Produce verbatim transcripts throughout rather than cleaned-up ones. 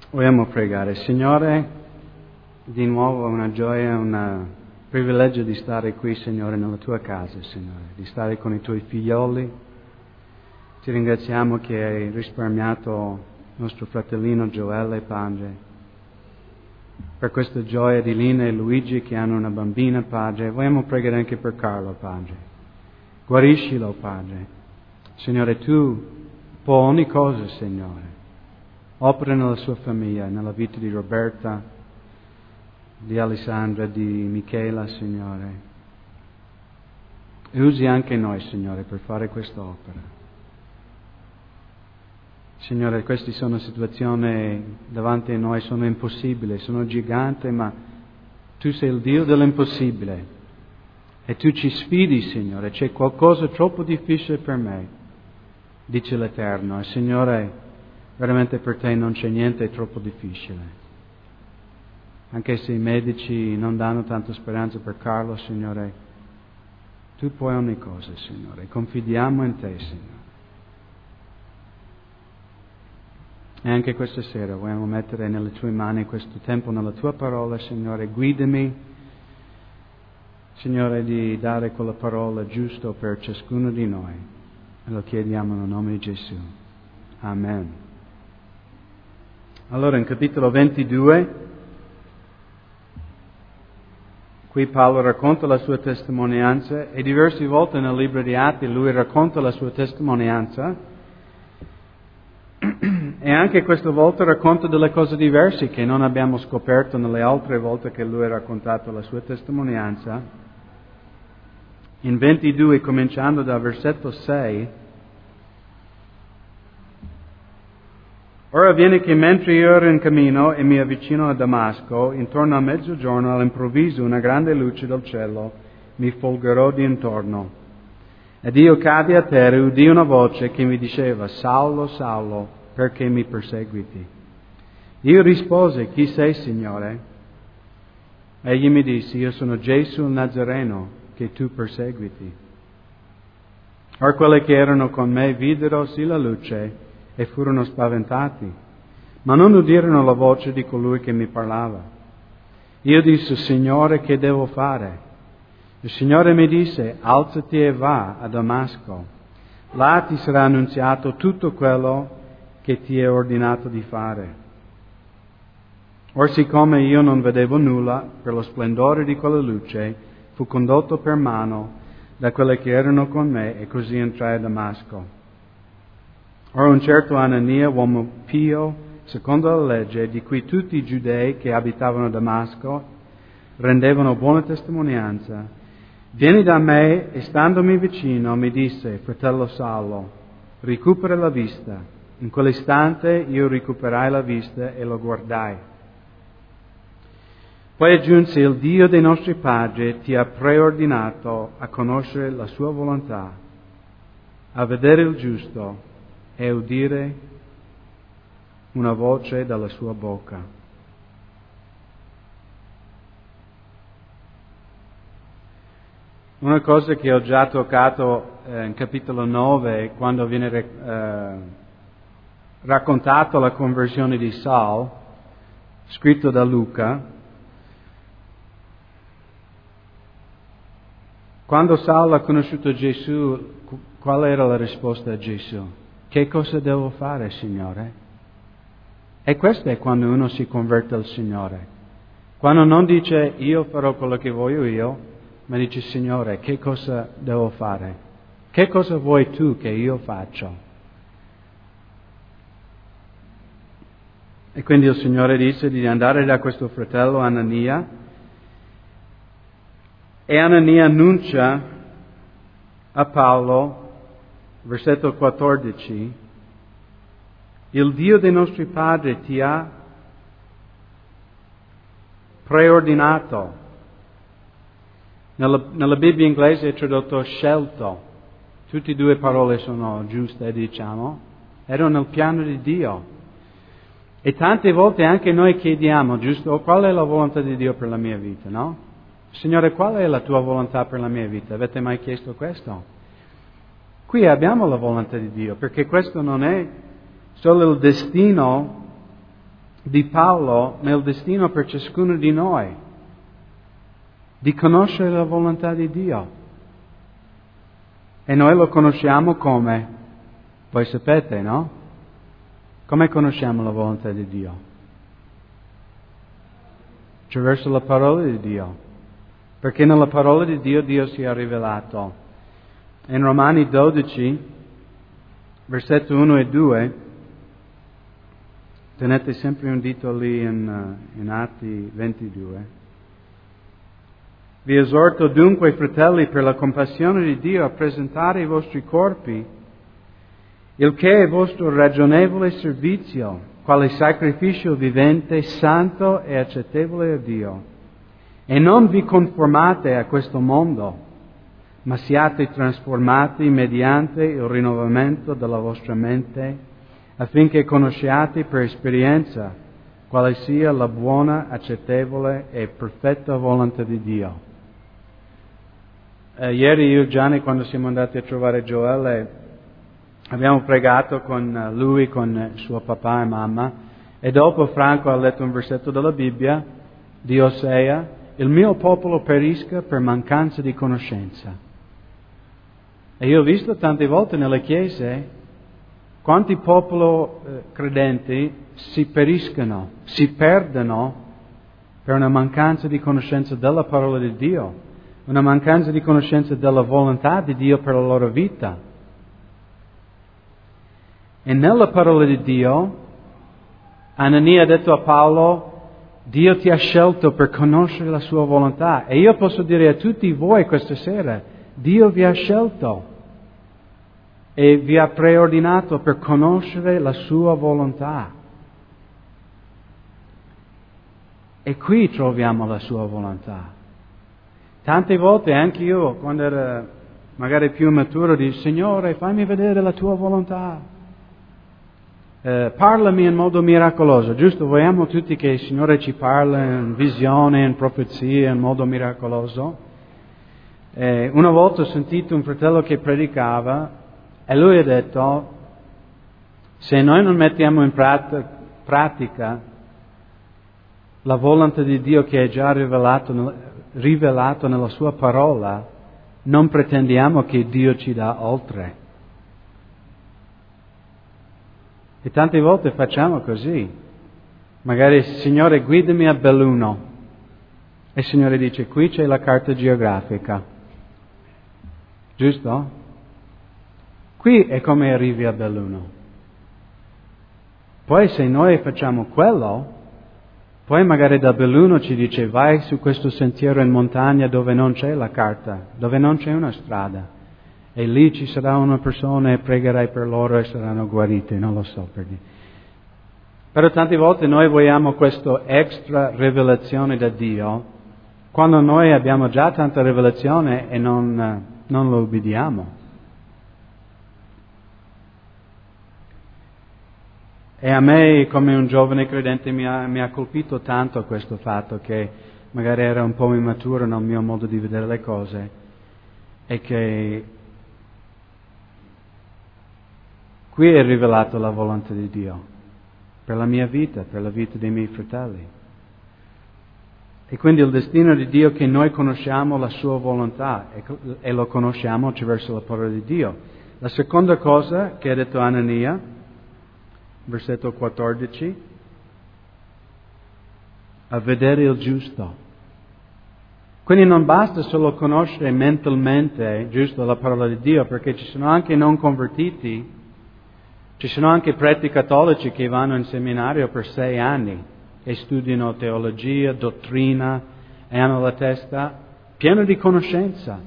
Vogliamo pregare. Signore, di nuovo è una gioia, un privilegio di stare qui, Signore, nella Tua casa, Signore, di stare con i Tuoi figlioli. Ti ringraziamo che hai risparmiato nostro fratellino Gioele Padre, per questa gioia di Lina e Luigi che hanno una bambina, Padre. Vogliamo pregare anche per Carlo, Padre. Guariscilo, Padre. Signore, Tu puoi ogni cosa, Signore. Opera nella sua famiglia, nella vita di Roberta, di Alessandra, di Michela, Signore. E usi anche noi, Signore, per fare questa opera. Signore, queste sono situazioni davanti a noi, sono impossibili, sono giganti, ma Tu sei il Dio dell'impossibile. E Tu ci sfidi, Signore. C'è qualcosa troppo difficile per me, dice l'Eterno. E Signore, veramente per Te non c'è niente troppo difficile. Anche se i medici non danno tanta speranza per Carlo, Signore, Tu puoi ogni cosa, Signore. Confidiamo in Te, Signore. E anche questa sera vogliamo mettere nelle Tue mani questo tempo nella Tua parola, Signore. Guidami, Signore, di dare quella parola giusta per ciascuno di noi. E lo chiediamo nel nome di Gesù. Amen. Allora, in capitolo ventidue, qui Paolo racconta la sua testimonianza e diverse volte nel libro di Atti lui racconta la sua testimonianza e anche questa volta racconta delle cose diverse che non abbiamo scoperto nelle altre volte che lui ha raccontato la sua testimonianza. In ventidue, cominciando dal versetto sei, ora avviene che mentre io ero in cammino e mi avvicino a Damasco, intorno a mezzogiorno all'improvviso una grande luce dal cielo mi folgorò di intorno. Ed io caddi a terra e udii una voce che mi diceva: Saulo, Saulo, perché mi perseguiti? Io risposi: Chi sei, Signore? Egli mi disse: Io sono Gesù il Nazareno che tu perseguiti. Or quelli che erano con me videro sì la luce e furono spaventati, ma non udirono la voce di colui che mi parlava. Io dissi: Signore, che devo fare? Il Signore mi disse: alzati e va a Damasco. Là ti sarà annunziato tutto quello che ti è ordinato di fare. Or siccome io non vedevo nulla per lo splendore di quella luce, fu condotto per mano da quelli che erano con me e così entrai a Damasco. Ora un certo Anania, uomo pio, secondo la legge, di cui tutti i giudei che abitavano a Damasco rendevano buona testimonianza, vieni da me e standomi vicino mi disse: fratello Saulo, recupera la vista. In quell'istante io recuperai la vista e lo guardai. Poi aggiunse: il Dio dei nostri padri ti ha preordinato a conoscere la sua volontà, a vedere il giusto e udire una voce dalla sua bocca. Una cosa che ho già toccato eh, in capitolo nove, quando viene eh, raccontato la conversione di Saul, scritto da Luca. Quando Saul ha conosciuto Gesù, qual era la risposta a Gesù? Che cosa devo fare, Signore? E questo è quando uno si converte al Signore. Quando non dice io farò quello che voglio io, ma dice: Signore, che cosa devo fare? Che cosa vuoi Tu che io faccia? E quindi il Signore disse di andare da questo fratello Anania, e Anania annuncia a Paolo, versetto quattordici, il Dio dei nostri padri ti ha preordinato. Nella, nella Bibbia inglese è tradotto scelto. Tutte e due parole sono giuste, diciamo. Erano nel piano di Dio. E tante volte anche noi chiediamo, giusto, qual è la volontà di Dio per la mia vita, no? Signore, qual è la Tua volontà per la mia vita? Avete mai chiesto questo? Qui abbiamo la volontà di Dio, perché questo non è solo il destino di Paolo nel destino per ciascuno di noi, di conoscere la volontà di Dio. E noi lo conosciamo come? Voi sapete, no? Come conosciamo la volontà di Dio? Attraverso la parola di Dio. Perché nella parola di Dio Dio si è rivelato. In Romani dodici, versetto uno e due, tenete sempre un dito lì in, in Atti ventidue. Vi esorto dunque, fratelli, per la compassione di Dio, a presentare i vostri corpi, il che è vostro ragionevole servizio, quale sacrificio vivente, santo e accettevole a Dio. E non vi conformate a questo mondo, ma siate trasformati mediante il rinnovamento della vostra mente, affinché conosciate per esperienza quale sia la buona, accettevole e perfetta volontà di Dio. Eh, ieri io e Gianni, quando siamo andati a trovare Joele, abbiamo pregato con lui, con suo papà e mamma, e dopo Franco ha letto un versetto della Bibbia, di Osea: il mio popolo perisca per mancanza di conoscenza. E io ho visto tante volte nelle chiese quanti popoli eh, credenti si periscono, si perdono per una mancanza di conoscenza della parola di Dio, una mancanza di conoscenza della volontà di Dio per la loro vita. E nella parola di Dio, Anania ha detto a Paolo: Dio ti ha scelto per conoscere la sua volontà. E io posso dire a tutti voi questa sera: Dio vi ha scelto e vi ha preordinato per conoscere la sua volontà. E qui troviamo la sua volontà. Tante volte anche io, quando ero magari più maturo, dico: Signore, fammi vedere la tua volontà. Eh, parlami in modo miracoloso. Giusto, vogliamo tutti che il Signore ci parli in visione, in profezia, in modo miracoloso. Eh, una volta ho sentito un fratello che predicava e lui ha detto: se noi non mettiamo in prat- pratica la volontà di Dio che è già rivelato, rivelato nella sua parola, non pretendiamo che Dio ci dà oltre. E tante volte facciamo così. Magari: Signore, guidami a Belluno. E il Signore dice: qui c'è la carta geografica. Giusto? Qui è come arrivi a Belluno. Poi se noi facciamo quello, poi magari da Belluno ci dice: vai su questo sentiero in montagna dove non c'è la carta, dove non c'è una strada. E lì ci sarà una persona e pregherai per loro e saranno guariti, non lo so per dire. Però tante volte noi vogliamo questa extra rivelazione da Dio, quando noi abbiamo già tanta rivelazione e non, non lo obbediamo. E a me, come un giovane credente, mi ha, mi ha colpito tanto questo fatto che magari era un po' immaturo nel mio modo di vedere le cose, e che qui è rivelata la volontà di Dio per la mia vita, per la vita dei miei fratelli. E quindi il destino di Dio è che noi conosciamo la sua volontà e, e lo conosciamo attraverso la parola di Dio. La seconda cosa che ha detto Anania, versetto quattordici, a vedere il giusto. Quindi non basta solo conoscere mentalmente, giusto, la parola di Dio, perché ci sono anche non convertiti. Ci sono anche preti cattolici che vanno in seminario per sei anni e studiano teologia, dottrina e hanno la testa piena di conoscenza.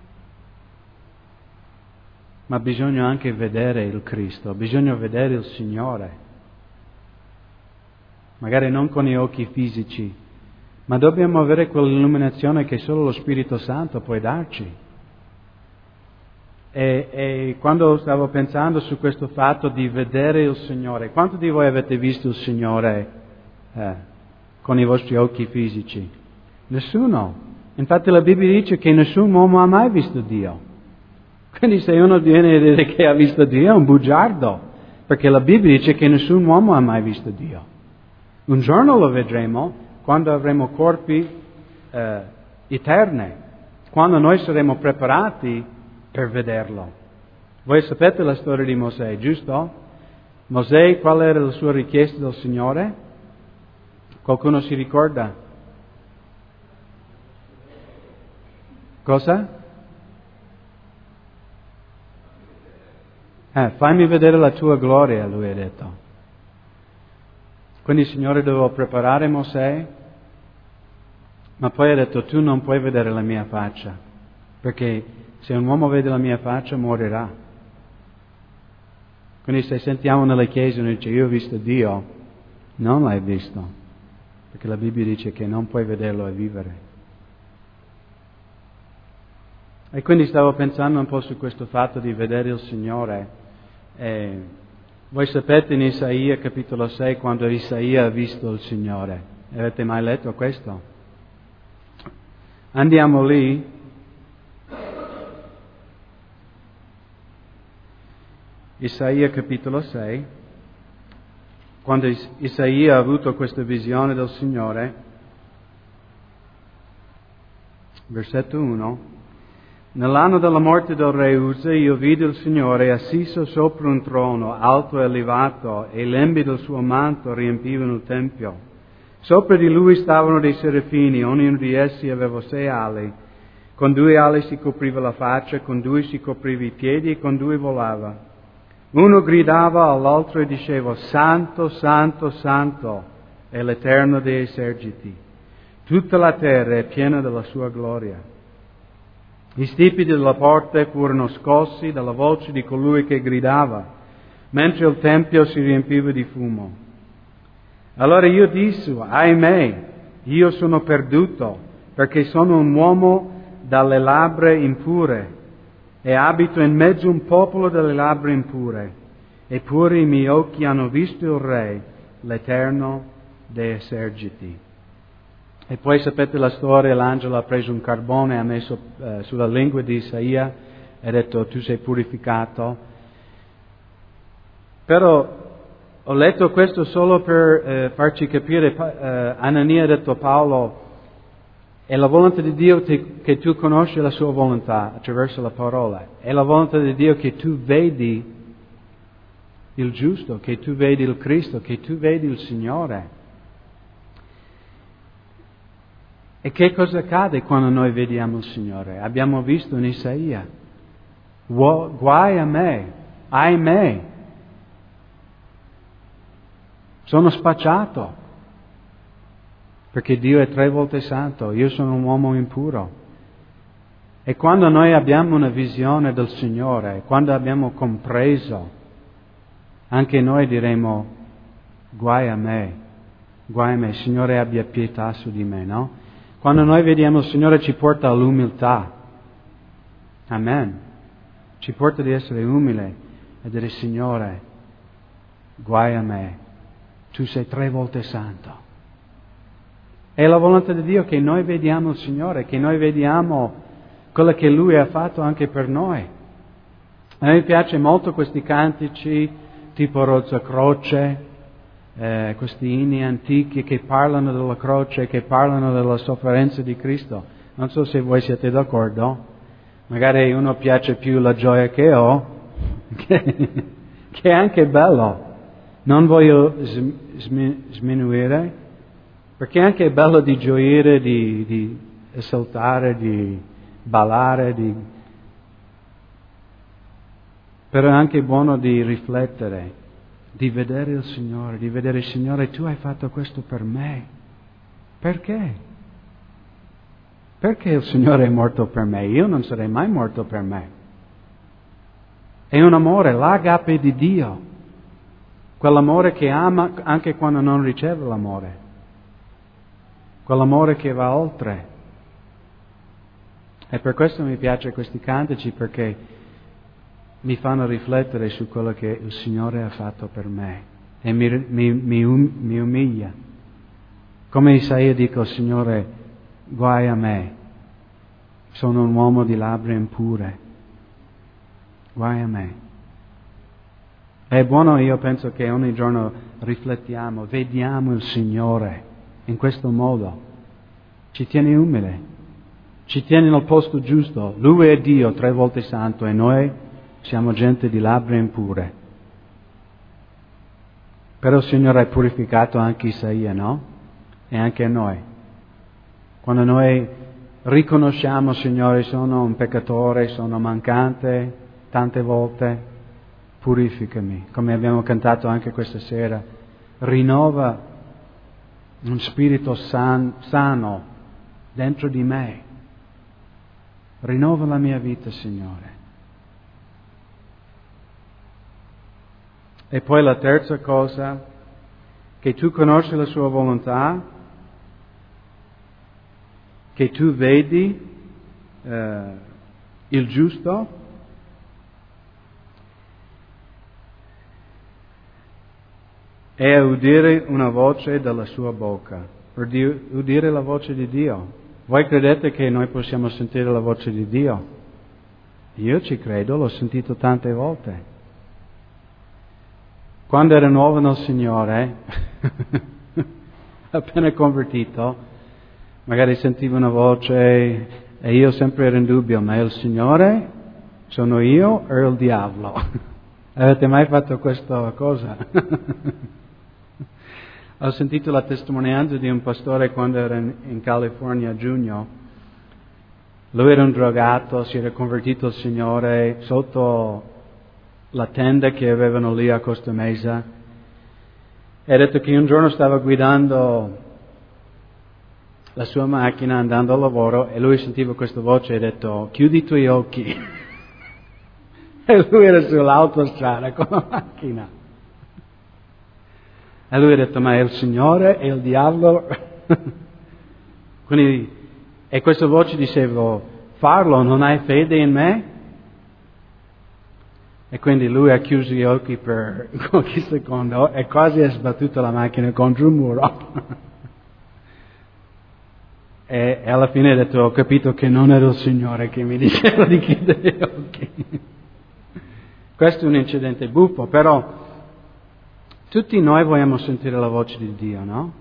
Ma bisogna anche vedere il Cristo, bisogna vedere il Signore. Magari non con gli occhi fisici, ma dobbiamo avere quell'illuminazione che solo lo Spirito Santo può darci. E, e quando stavo pensando su questo fatto di vedere il Signore, quanti di voi avete visto il Signore eh, con i vostri occhi fisici? Nessuno. Infatti la Bibbia dice che nessun uomo ha mai visto Dio. Quindi se uno viene a dire che ha visto Dio è un bugiardo, perché la Bibbia dice che nessun uomo ha mai visto Dio. Un giorno lo vedremo quando avremo corpi eh, eterni, quando noi saremo preparati per vederlo. Voi sapete la storia di Mosè, giusto? Mosè, qual era la sua richiesta del Signore? Qualcuno si ricorda? Cosa? Eh, fammi vedere la tua gloria, lui ha detto. Quindi il Signore doveva preparare Mosè, ma poi ha detto tu non puoi vedere la mia faccia, perché se un uomo vede la mia faccia morirà. Quindi se sentiamo nelle chiese uno dice io ho visto Dio, non l'hai visto, perché la Bibbia dice che non puoi vederlo e vivere. E quindi stavo pensando un po' su questo fatto di vedere il Signore. E voi sapete in Isaia capitolo sei quando Isaia ha visto il Signore. Avete mai letto questo? Andiamo lì. Isaia capitolo sei. Quando Isaia ha avuto questa visione del Signore. Versetto uno. Nell'anno della morte del re Uzza io vidi il Signore assiso sopra un trono alto e elevato e i lembi del suo manto riempivano il tempio. Sopra di lui stavano dei serafini, ognuno di essi aveva sei ali. Con due ali si copriva la faccia, con due si copriva i piedi e con due volava. Uno gridava all'altro e diceva Santo, Santo, Santo è l'Eterno dei eserciti. Tutta la terra è piena della sua gloria. I stipiti della porta furono scossi dalla voce di colui che gridava, mentre il tempio si riempiva di fumo. Allora io dissi, ahimè, io sono perduto, perché sono un uomo dalle labbra impure, e abito in mezzo a un popolo dalle labbra impure, eppure i miei occhi hanno visto il Re, l'Eterno dei eserciti. E poi sapete la storia, l'angelo ha preso un carbone e ha messo eh, sulla lingua di Isaia e ha detto tu sei purificato. Però ho letto questo solo per eh, farci capire, eh, Anania ha detto a Paolo, è la volontà di Dio te, che tu conosci la sua volontà attraverso la parola, è la volontà di Dio che tu vedi il giusto, che tu vedi il Cristo, che tu vedi il Signore. E che cosa accade quando noi vediamo il Signore? Abbiamo visto in Isaia, guai a me, ahimè, sono spacciato, perché Dio è tre volte santo, io sono un uomo impuro. E quando noi abbiamo una visione del Signore, quando abbiamo compreso, anche noi diremo, guai a me, guai a me, Signore abbia pietà su di me, no? Quando noi vediamo il Signore ci porta all'umiltà. Amen. Ci porta di essere umile e dire Signore, guai a me, tu sei tre volte santo. È la volontà di Dio che noi vediamo il Signore, che noi vediamo quello che Lui ha fatto anche per noi. A me piace molto questi cantici tipo Rozza Croce, Eh, questi inni antichi che parlano della croce, che parlano della sofferenza di Cristo. Non so se voi siete d'accordo. Magari uno piace più la gioia che ho, che, che è anche bello. Non voglio sm- sminuire, perché è anche bello di gioire, di, di esaltare, di ballare, di... però è anche buono di riflettere, di vedere il Signore, di vedere il Signore, tu hai fatto questo per me. Perché? Perché il Signore è morto per me? Io non sarei mai morto per me. È un amore, l'agape di Dio. Quell'amore che ama anche quando non riceve l'amore. Quell'amore che va oltre. E per questo mi piace questi cantici, perché mi fanno riflettere su quello che il Signore ha fatto per me e mi, mi, mi, um, mi umiglia. Come Isaia dico, Signore, guai a me, sono un uomo di labbra impure, guai a me. È buono, io penso che ogni giorno riflettiamo, vediamo il Signore in questo modo. Ci tiene umile, ci tiene nel posto giusto. Lui è Dio, tre volte santo, e noi siamo gente di labbra impure. Però il Signore ha purificato anche Isaia, no? E anche noi. Quando noi riconosciamo, Signore, sono un peccatore, sono mancante tante volte, purificami, come abbiamo cantato anche questa sera. Rinnova un spirito san, sano dentro di me. Rinnova la mia vita, Signore. E poi la terza cosa, che tu conosci la sua volontà, che tu vedi eh, il giusto, e a udire una voce dalla sua bocca, udire la voce di Dio. Voi credete che noi possiamo sentire la voce di Dio? Io ci credo, l'ho sentito tante volte. Quando ero nuovo nel Signore, appena convertito, magari sentivo una voce e io sempre ero in dubbio, ma è il Signore? Sono io o il diavolo? Avete mai fatto questa cosa? Ho sentito la testimonianza di un pastore quando era in, in California a giugno. Lui era un drogato, si era convertito al Signore sotto la tenda che avevano lì a Costa Mesa. E ha detto che un giorno stava guidando la sua macchina andando al lavoro e lui sentiva questa voce e ha detto: chiudi i tuoi occhi. E lui era sull'autostrada con la macchina. E lui ha detto: ma è il Signore? È il diavolo? Quindi, e questa voce diceva: farlo, non hai fede in me? E quindi lui ha chiuso gli occhi per qualche secondo e quasi ha sbattuto la macchina contro il muro. e, e alla fine ha detto: ho capito che non era il Signore che mi diceva di chiudere gli occhi. Questo è un incidente buffo, però tutti noi vogliamo sentire la voce di Dio, no?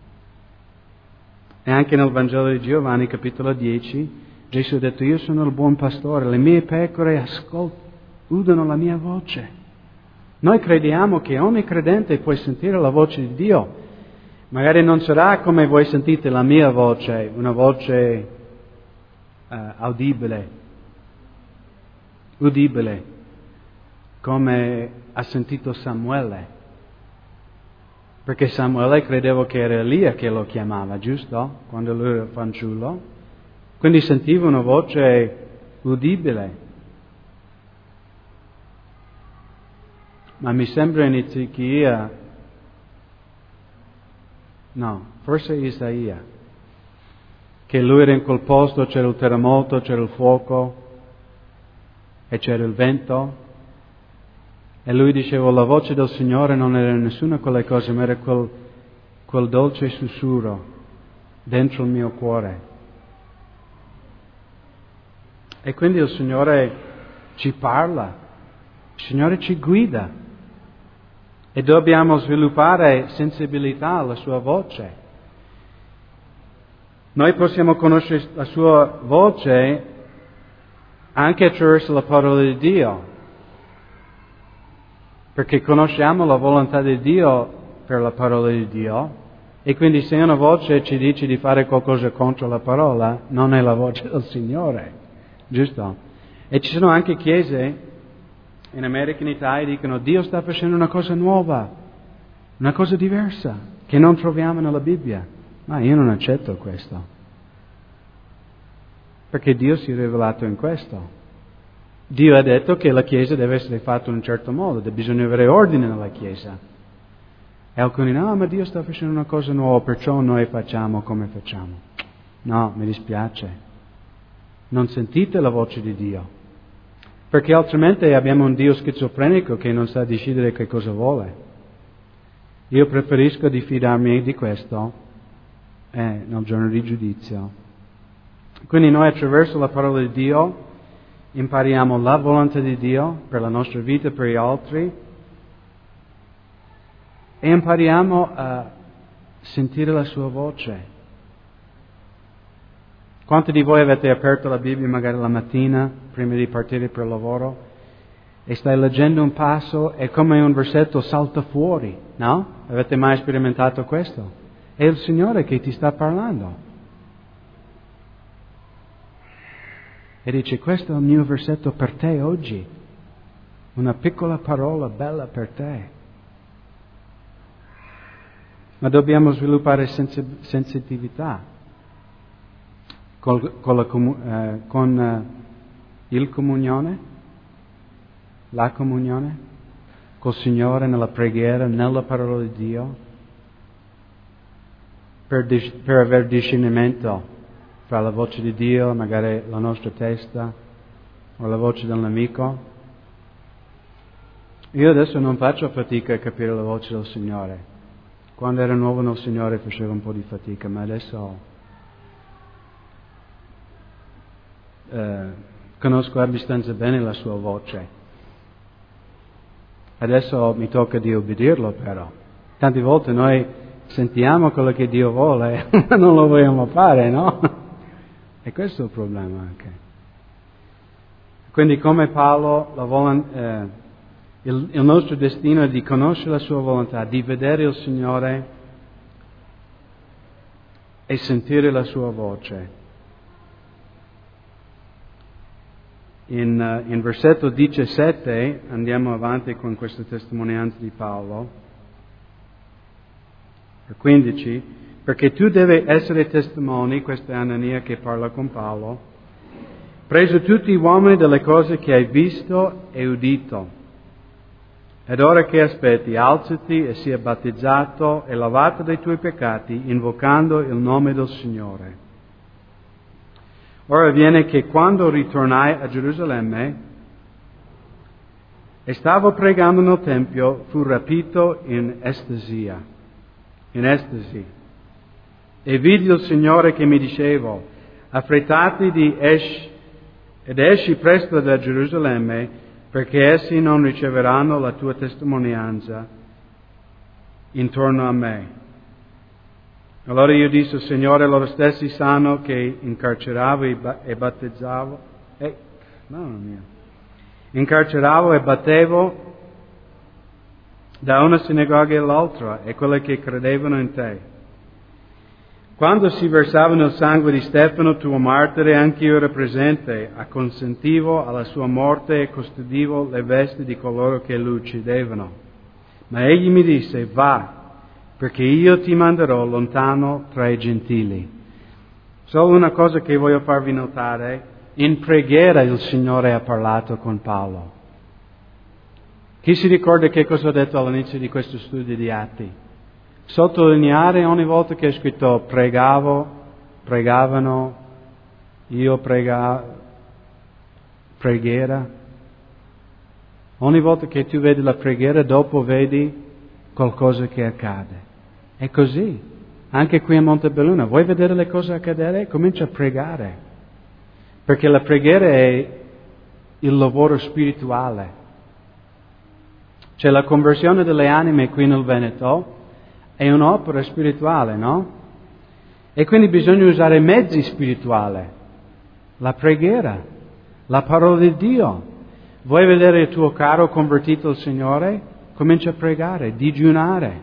E anche nel Vangelo di Giovanni, capitolo dieci, Gesù ha detto: io sono il buon pastore, le mie pecore ascoltano, udono la mia voce. Noi crediamo che ogni credente può sentire la voce di Dio. Magari non sarà come voi sentite la mia voce, una voce uh, audibile, udibile, come ha sentito Samuele. Perché Samuele credevo che era Elia che lo chiamava, giusto? Quando lui era fanciullo. Quindi sentiva una voce udibile. Ma mi sembra in Ezechia, no, forse Isaia, che lui era in quel posto, c'era il terremoto, c'era il fuoco e c'era il vento. E lui diceva: la voce del Signore non era nessuna quelle cose, ma era quel, quel dolce sussurro dentro il mio cuore. E quindi il Signore ci parla, il Signore ci guida. E dobbiamo sviluppare sensibilità alla sua voce. Noi possiamo conoscere la sua voce anche attraverso la parola di Dio. Perché conosciamo la volontà di Dio per la parola di Dio, e quindi se una voce ci dice di fare qualcosa contro la parola, non è la voce del Signore, giusto? E ci sono anche chiese in America e in Italia che dicono: Dio sta facendo una cosa nuova, una cosa diversa, che non troviamo nella Bibbia. Ma io non accetto questo, perché Dio si è rivelato in questo. Dio ha detto che la Chiesa deve essere fatta in un certo modo, bisogna avere ordine nella Chiesa. E alcuni: no, ma Dio sta facendo una cosa nuova, perciò noi facciamo come facciamo. No, mi dispiace. Non sentite la voce di Dio, perché altrimenti abbiamo un Dio schizofrenico che non sa decidere che cosa vuole. Io preferisco di fidarmi di questo eh, nel giorno di giudizio. Quindi noi attraverso la parola di Dio impariamo la volontà di Dio per la nostra vita e per gli altri, e impariamo a sentire la sua voce. Quanti di voi avete aperto la Bibbia magari la mattina prima di partire per il lavoro e stai leggendo un passo e come un versetto salta fuori, no? Avete mai sperimentato questo? È il Signore che ti sta parlando. E dice, questo è il mio versetto per te oggi. Una piccola parola bella per te. Ma dobbiamo sviluppare sens- sensitività col, con, la comu- eh, con eh, il comunione, la comunione, col Signore, nella preghiera, nella parola di Dio, per, dis- per avere discernimento fra la voce di Dio, magari la nostra testa, o la voce del nemico. Io adesso non faccio fatica a capire la voce del Signore. Quando ero nuovo nel Signore facevo un po' di fatica, ma adesso eh, conosco abbastanza bene la sua voce. Adesso mi tocca di obbedirlo però. Tante volte noi sentiamo quello che Dio vuole, ma non lo vogliamo fare, no? E questo è il problema anche. Quindi come Paolo, la volo- eh, il, il nostro destino è di conoscere la sua volontà, di vedere il Signore e sentire la sua voce. In, in versetto diciassette, andiamo avanti con questa testimonianza di Paolo, per quindici, perché tu devi essere testimoni, questa è Anania che parla con Paolo, preso tutti gli uomini delle cose che hai visto e udito. Ed ora che aspetti, alzati e sia battezzato e lavato dai tuoi peccati, invocando il nome del Signore. Ora avviene che quando ritornai a Gerusalemme e stavo pregando nel Tempio, fu rapito in estasia, in estasi. E vidi il Signore che mi diceva, affrettati di esci, ed esci presto da Gerusalemme, perché essi non riceveranno la tua testimonianza intorno a me. Allora io dissi, Signore, loro stessi sanno che incarceravo e battezzavo, eh, mamma mia, incarceravo e battevo da una sinagoga all'altra, e quelle che credevano in te. Quando si versava nel sangue di Stefano, tuo martire, anch'io ero presente, acconsentivo alla sua morte e custodivo le vesti di coloro che lo uccidevano. Ma egli mi disse, va, perché io ti manderò lontano tra i gentili. Solo una cosa che voglio farvi notare, in preghiera il Signore ha parlato con Paolo. Chi si ricorda che cosa ho detto all'inizio di questo studio di Atti? Sottolineare ogni volta che è scritto pregavo, pregavano, io pregavo, preghiera. Ogni volta che tu vedi la preghiera, dopo vedi qualcosa che accade. È così. Anche qui a Montebelluna, vuoi vedere le cose accadere? Comincia a pregare. Perché la preghiera è il lavoro spirituale. C'è la conversione delle anime qui nel Veneto, è un'opera spirituale, no? E quindi bisogna usare mezzi spirituali. La preghiera, la parola di Dio. Vuoi vedere il tuo caro convertito al Signore? Comincia a pregare, digiunare.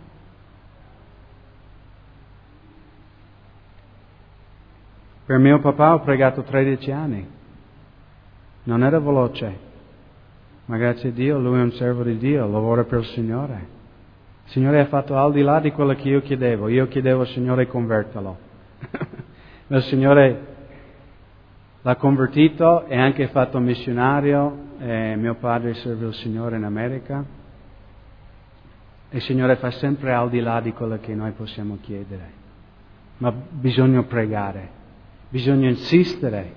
Per mio papà ho pregato tredici anni. Non era veloce, ma grazie a Dio, lui è un servo di Dio, lavora per il Signore. Il Signore ha fatto al di là di quello che io chiedevo. Io chiedevo al Signore convertilo. Il Signore l'ha convertito e anche fatto missionario. E mio padre serve il Signore in America. E il Signore fa sempre al di là di quello che noi possiamo chiedere. Ma bisogna pregare, bisogna insistere.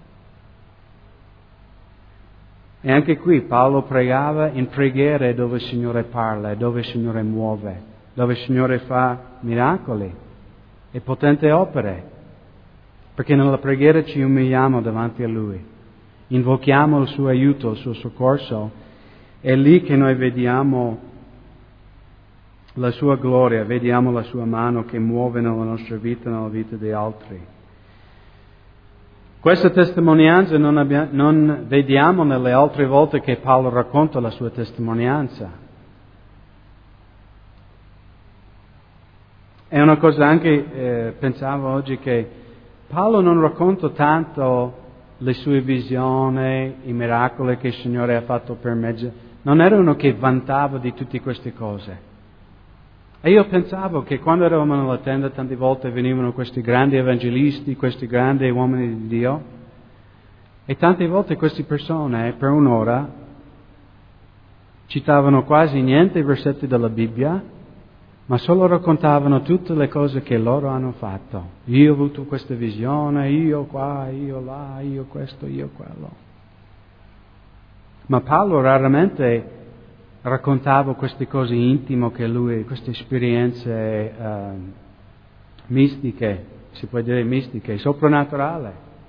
E anche qui Paolo pregava, in preghiera è dove il Signore parla, è dove il Signore muove, dove il Signore fa miracoli e potenti opere. Perché nella preghiera ci umiliamo davanti a Lui, invochiamo il suo aiuto, il suo soccorso. È lì che noi vediamo la sua gloria, vediamo la sua mano che muove nella nostra vita, nella vita di altri. Questa testimonianza non, abbia, non vediamo nelle altre volte che Paolo racconta la sua testimonianza. È una cosa anche, eh, pensavo oggi, che Paolo non racconta tanto le sue visioni, i miracoli che il Signore ha fatto per mezzo. Non era uno che vantava di tutte queste cose. E io pensavo che quando eravamo nella tenda tante volte venivano questi grandi evangelisti, questi grandi uomini di Dio, e tante volte queste persone per un'ora citavano quasi niente i versetti della Bibbia, ma solo raccontavano tutte le cose che loro hanno fatto. Io ho avuto questa visione, io qua, io là, io questo, io quello. Ma Paolo raramente raccontava queste cose intime che lui, queste esperienze uh, mistiche, si può dire mistiche, soprannaturali.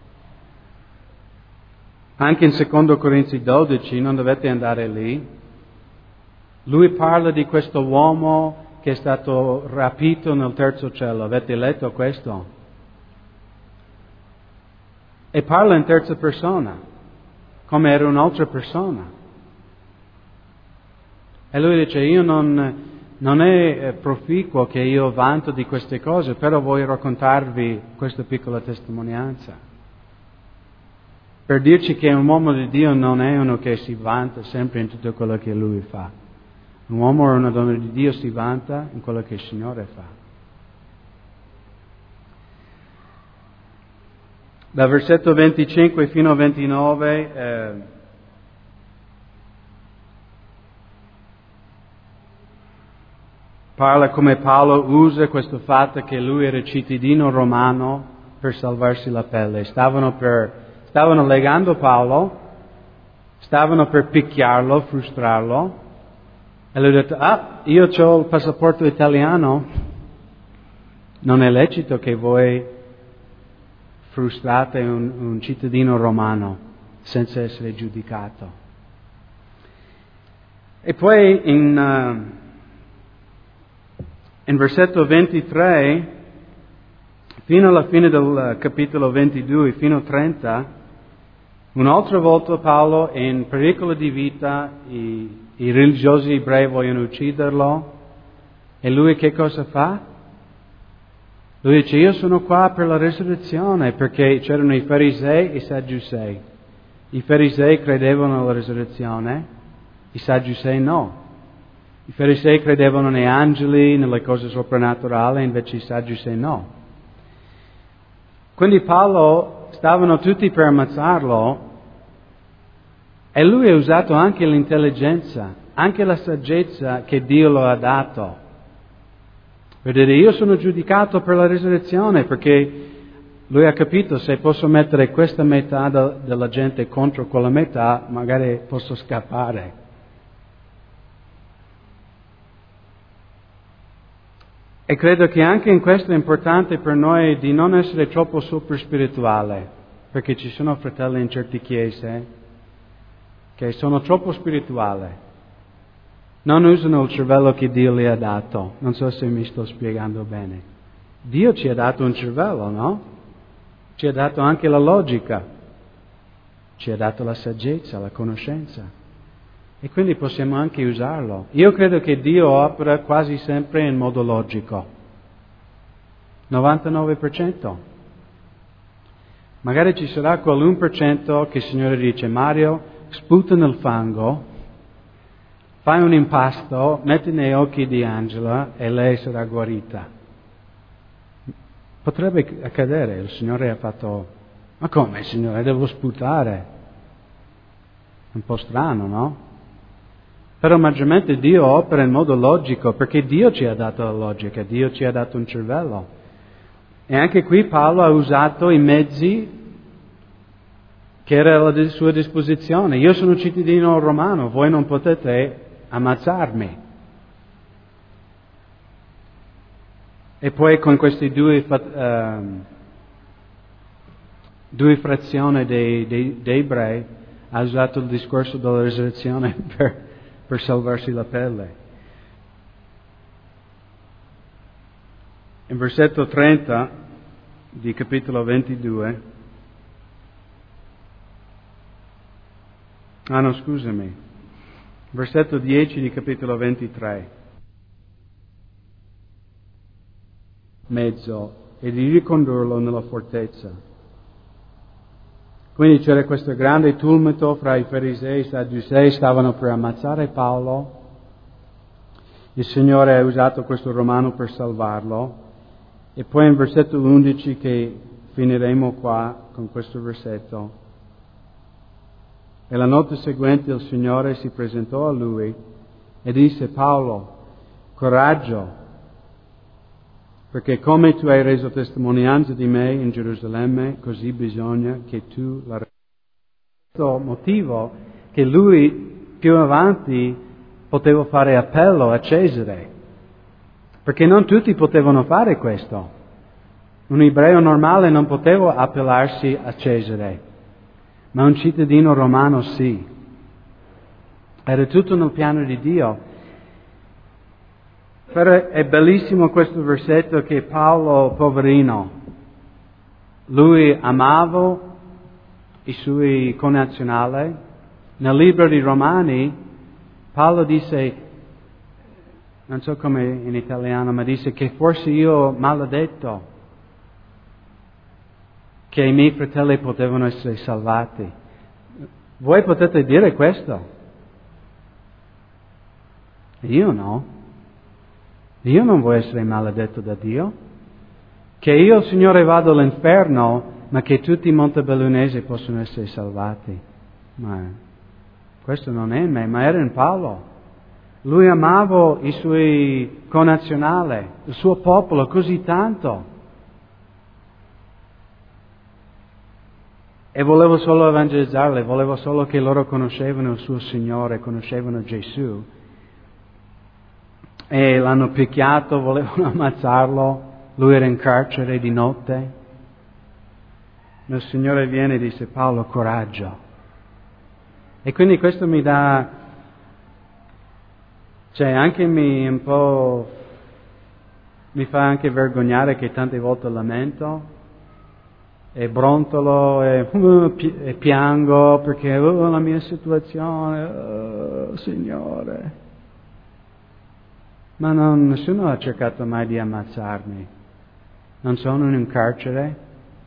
Anche in secondo Corinzi dodici, non dovete andare lì, lui parla di questo uomo che è stato rapito nel terzo cielo. Avete letto questo? E parla in terza persona, come era un'altra persona. E lui dice, io non, non è proficuo che io vanto di queste cose, però voglio raccontarvi questa piccola testimonianza. Per dirci che un uomo di Dio non è uno che si vanta sempre in tutto quello che lui fa. Un uomo o una donna di Dio si vanta in quello che il Signore fa. Dal versetto venticinque fino a ventinove... Eh, parla come Paolo usa questo fatto che lui era cittadino romano per salvarsi la pelle. Stavano, per, stavano legando Paolo, stavano per picchiarlo, frustrarlo, e lui ha detto, ah, io ho il passaporto italiano, non è lecito che voi frustrate un, un cittadino romano senza essere giudicato. E poi in... Uh, In versetto ventitré, fino alla fine del capitolo ventidue, fino a trenta, un'altra volta Paolo è in pericolo di vita, i, i religiosi ebrei vogliono ucciderlo, e lui che cosa fa? Lui dice, io sono qua per la resurrezione, perché c'erano i farisei e i sadducei. I farisei credevano alla resurrezione, i sadducei no. I farisei credevano nei angeli, nelle cose soprannaturali, invece i sadducei no. Quindi Paolo, stavano tutti per ammazzarlo, e lui ha usato anche l'intelligenza, anche la saggezza che Dio lo ha dato. Per dire, io sono giudicato per la resurrezione, perché lui ha capito, se posso mettere questa metà de- della gente contro quella metà, magari posso scappare. E credo che anche in questo è importante per noi di non essere troppo super spirituale, perché ci sono fratelli in certe chiese che sono troppo spirituali, non usano il cervello che Dio gli ha dato. Non so se mi sto spiegando bene. Dio ci ha dato un cervello, no? Ci ha dato anche la logica, ci ha dato la saggezza, la conoscenza. E quindi possiamo anche usarlo. Io credo che Dio opera quasi sempre in modo logico. novantanove per cento. Magari ci sarà quell'uno per cento che il Signore dice, Mario, sputa nel fango, fai un impasto, metti nei occhi di Angela e lei sarà guarita. Potrebbe accadere, il Signore ha fatto, ma come Signore, devo sputare? Un po' strano, no? Però maggiormente Dio opera in modo logico, perché Dio ci ha dato la logica, Dio ci ha dato un cervello. E anche qui Paolo ha usato i mezzi che erano a sua disposizione. Io sono cittadino romano, voi non potete ammazzarmi. E poi con queste due, uh, due frazioni dei, dei, dei ebrei ha usato il discorso della risurrezione per... per salvarsi la pelle. In versetto trenta di capitolo ventidue, ah no, scusami, versetto dieci di capitolo ventitré, mezzo, e di ricondurlo nella fortezza. Quindi c'era questo grande tumulto fra i farisei e i sadducei, stavano per ammazzare Paolo. Il Signore ha usato questo romano per salvarlo. E poi in versetto undici, che finiremo qua con questo versetto, e la notte seguente il Signore si presentò a lui e disse: Paolo, coraggio, perché come tu hai reso testimonianza di me in Gerusalemme, così bisogna che tu la resi. Questo motivo che lui più avanti poteva fare appello a Cesare, perché non tutti potevano fare questo. Un ebreo normale non poteva appellarsi a Cesare, ma un cittadino romano sì. Era tutto nel piano di Dio. Però è bellissimo questo versetto che Paolo, poverino, lui amava i suoi connazionali. Nel libro di Romani Paolo disse, non so come in italiano, ma disse che forse io maledetto che i miei fratelli potevano essere salvati. Voi potete dire questo? Io no. Io non voglio essere maledetto da Dio. Che io, Signore, vado all'inferno, ma che tutti i montebellunesi possono essere salvati. Ma questo non è in me, ma era in Paolo. Lui amava i suoi connazionali, il suo popolo così tanto. E volevo solo evangelizzarli, volevo solo che loro conoscevano il suo Signore, conoscevano Gesù. E l'hanno picchiato, volevano ammazzarlo, lui era in carcere di notte. Il Signore viene e dice: Paolo, coraggio. E quindi questo mi dà... Cioè, anche mi un po' mi fa anche vergognare che tante volte lamento e brontolo e, uh, pi- e piango perché oh, la mia situazione, oh, Signore. Ma non, nessuno ha cercato mai di ammazzarmi. Non sono in un carcere.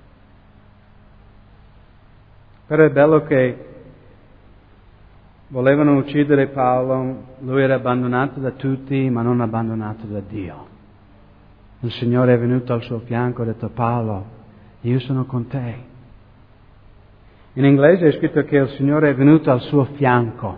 Però è bello che volevano uccidere Paolo, lui era abbandonato da tutti, ma non abbandonato da Dio. Il Signore è venuto al suo fianco e ha detto: Paolo, io sono con te. In inglese è scritto che il Signore è venuto al suo fianco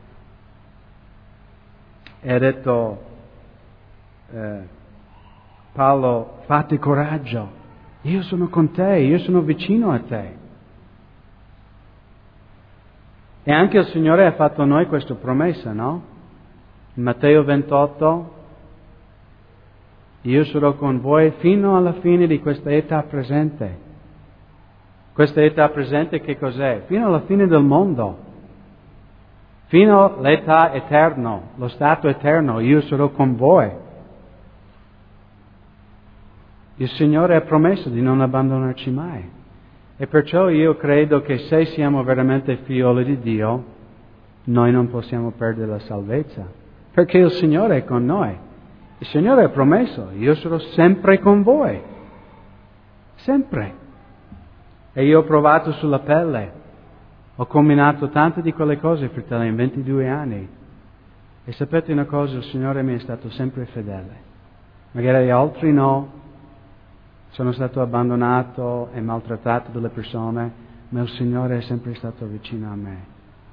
e ha detto: eh, Paolo, fatti coraggio, io sono con te, io sono vicino a te. E anche il Signore ha fatto a noi questa promessa, no? In Matteo ventotto, io sarò con voi fino alla fine di questa età presente. Questa età presente che cos'è? Fino alla fine del mondo. Fino all'età eterna, lo stato eterno, io sarò con voi. Il Signore ha promesso di non abbandonarci mai. E perciò io credo che se siamo veramente figlioli di Dio, noi non possiamo perdere la salvezza, perché il Signore è con noi. Il Signore ha promesso: io sarò sempre con voi, sempre. E io ho provato sulla pelle, ho combinato tante di quelle cose, fratelli, in ventidue anni. E sapete una cosa? Il Signore mi è stato sempre fedele. Magari altri no. Sono stato abbandonato e maltrattato dalle persone, ma il Signore è sempre stato vicino a me.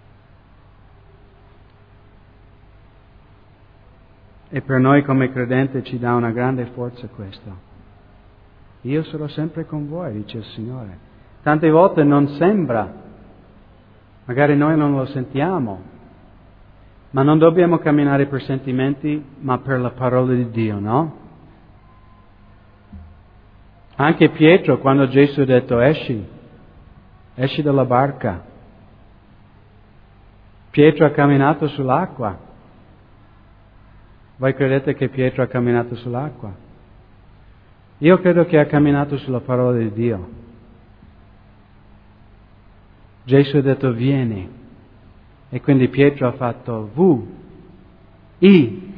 E per noi come credenti ci dà una grande forza questo. Io sarò sempre con voi, dice il Signore. Tante volte non sembra, magari noi non lo sentiamo, ma non dobbiamo camminare per sentimenti, ma per la parola di Dio, no? Anche Pietro, quando Gesù ha detto esci, esci dalla barca, Pietro ha camminato sull'acqua. Voi credete che Pietro ha camminato sull'acqua? Io credo che ha camminato sulla parola di Dio. Gesù ha detto vieni, e quindi Pietro ha fatto V, I.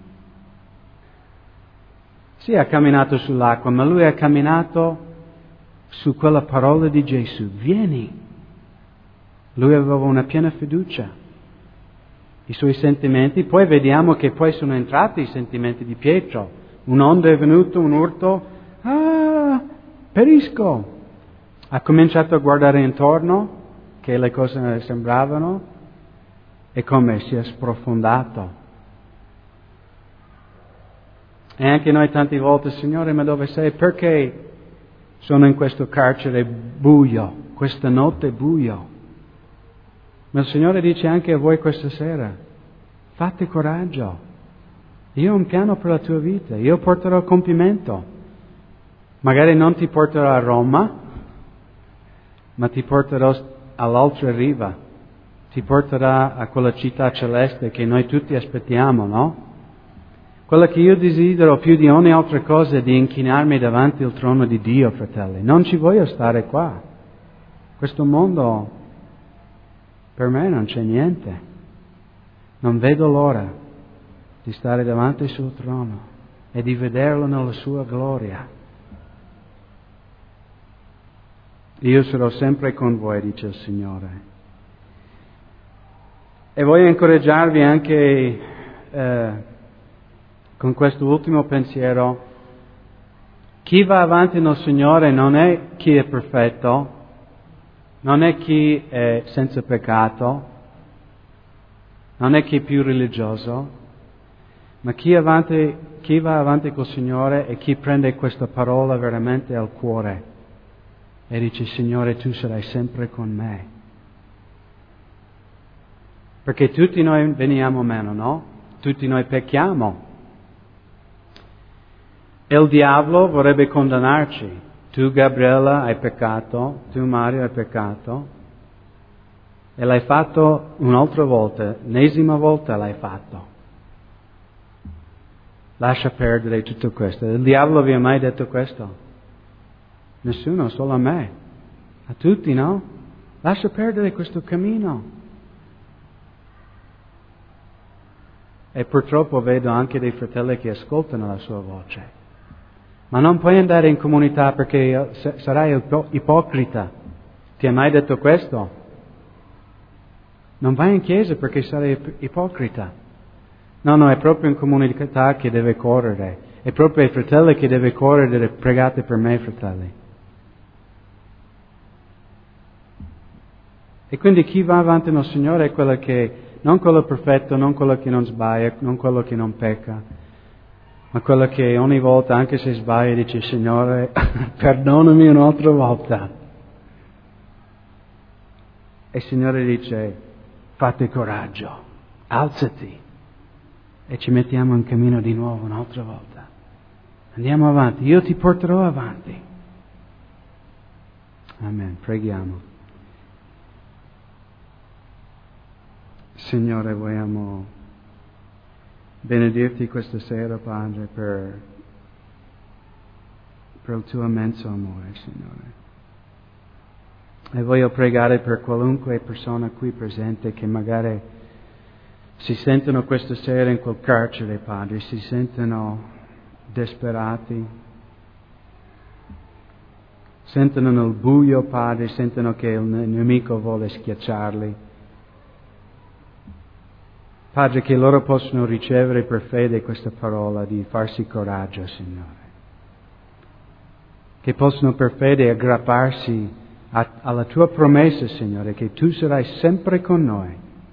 Sì, ha camminato sull'acqua, ma lui ha camminato su quella parola di Gesù, vieni. Lui aveva una piena fiducia. I suoi sentimenti, poi vediamo che poi sono entrati i sentimenti di Pietro. Un'onda è venuta, un urto, ah, perisco. Ha cominciato a guardare intorno, che le cose sembravano, e come si è sprofondato. E anche noi tante volte, Signore, ma dove sei? Perché sono in questo carcere buio, questa notte buio? Ma il Signore dice anche a voi questa sera, fate coraggio, io ho un piano per la tua vita, io porterò a compimento. Magari non ti porterò a Roma, ma ti porterò all'altra riva, ti porterà a quella città celeste che noi tutti aspettiamo, no? Quella che io desidero più di ogni altra cosa è di inchinarmi davanti al trono di Dio, fratelli. Non ci voglio stare qua. Questo mondo per me non c'è niente. Non vedo l'ora di stare davanti al suo trono e di vederlo nella sua gloria. Io sarò sempre con voi, dice il Signore. E voglio incoraggiarvi anche eh, con questo ultimo pensiero. Chi va avanti nel Signore non è chi è perfetto, non è chi è senza peccato, non è chi è più religioso, ma chi, avanti, chi va avanti col Signore è chi prende questa parola veramente al cuore e dice, Signore, tu sarai sempre con me. Perché tutti noi veniamo meno, no? Tutti noi pecchiamo. E il diavolo vorrebbe condannarci. Tu, Gabriella, hai peccato, tu, Mario, hai peccato. E l'hai fatto un'altra volta, l'ennesima volta l'hai fatto. Lascia perdere tutto questo. Il diavolo vi ha mai detto questo? Nessuno, solo a me. A tutti, no? Lascia perdere questo cammino. E purtroppo vedo anche dei fratelli che ascoltano la sua voce. Ma non puoi andare in comunità perché sarai ipocrita. Ti ha mai detto questo? Non vai in chiesa perché sarai ipocrita. No, no, è proprio in comunità che deve correre. È proprio ai fratelli che deve correre. Pregate per me, fratelli. E quindi chi va avanti nel Signore è quello che, non quello perfetto, non quello che non sbaglia, non quello che non pecca, ma quello che ogni volta, anche se sbaglia, dice, Signore, perdonami un'altra volta. E il Signore dice, fate coraggio, alzati, e ci mettiamo in cammino di nuovo un'altra volta. Andiamo avanti, io ti porterò avanti. Amen, preghiamo. Signore, vogliamo benedirti questa sera, Padre, per, per il tuo immenso amore, Signore. E voglio pregare per qualunque persona qui presente che magari si sentono questa sera in quel carcere, Padre, si sentono disperati, sentono nel buio, Padre, sentono che il nemico vuole schiacciarli. Padre, che loro possono ricevere per fede questa parola di farsi coraggio, Signore. Che possono per fede aggrapparsi a, alla tua promessa, Signore, che tu sarai sempre con noi.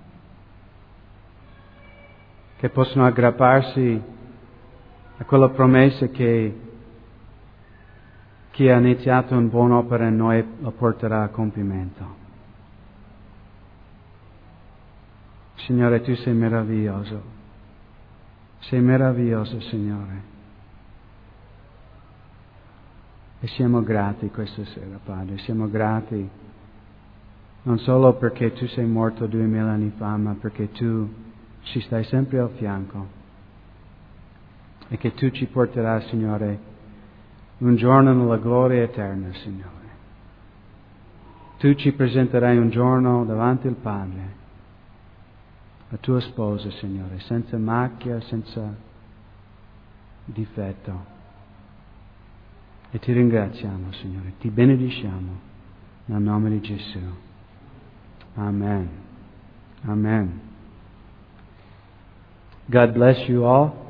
Che possono aggrapparsi a quella promessa che chi ha iniziato una buona opera in noi la porterà a compimento. Signore, tu sei meraviglioso. Sei meraviglioso, Signore. E siamo grati questa sera, Padre. Siamo grati non solo perché tu sei morto duemila anni fa, ma perché tu ci stai sempre al fianco. E che tu ci porterai, Signore, un giorno nella gloria eterna, Signore. Tu ci presenterai un giorno davanti al Padre, la tua sposa, Signore, senza macchia, senza difetto. E ti ringraziamo, Signore, ti benediciamo nel nome di Gesù. Amen. Amen. God bless you all.